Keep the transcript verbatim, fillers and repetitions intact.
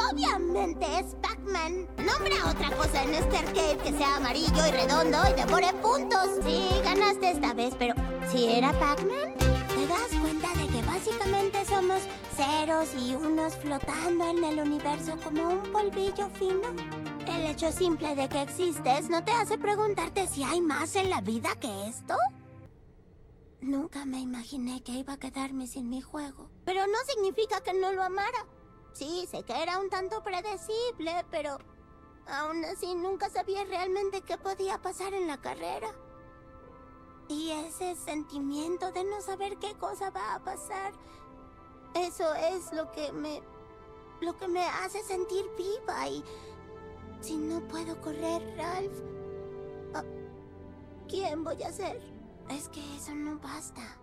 Obviamente es Pac-Man. Nombra otra cosa en este arcade que sea amarillo y redondo y devore puntos. Sí, ganaste esta vez, pero ¿si era Pac-Man? ¿Te das cuenta de que básicamente somos ceros y unos flotando en el universo como un polvillo fino? El hecho simple de que existes no te hace preguntarte si hay más en la vida que esto. Nunca me imaginé que iba a quedarme sin mi juego. Pero no significa que no lo amara. Sí, sé que era un tanto predecible, pero aún así nunca sabía realmente qué podía pasar en la carrera. Y ese sentimiento de no saber qué cosa va a pasar, eso es lo que me... lo que me hace sentir viva. Y si no puedo correr, Ralph, ¿quién voy a ser? Es que eso no basta.